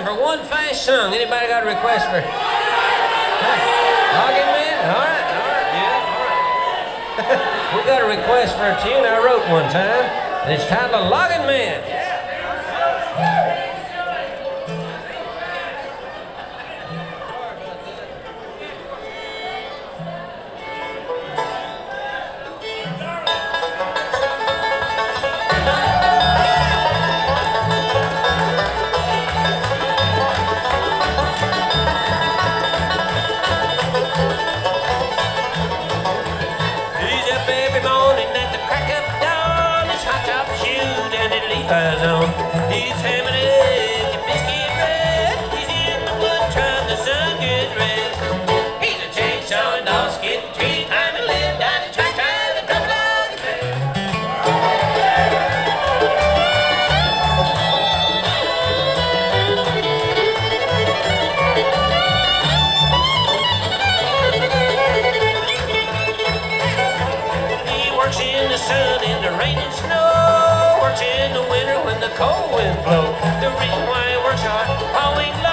time for one fast song. Anybody got a request for? Logging Man? All right, yeah, all right. We got a request for a tune I wrote one time, and it's titled Logging Man. On. He's hammering eggs and biscuit bread. He's in the wood trying the sun gets red. He's a chainsaw and dog skin tree climbing, live down the track, trying to come along. He works in the sun, in the rain and snow. Works in the winter when the cold wind blows. The reason why he works hard, always low.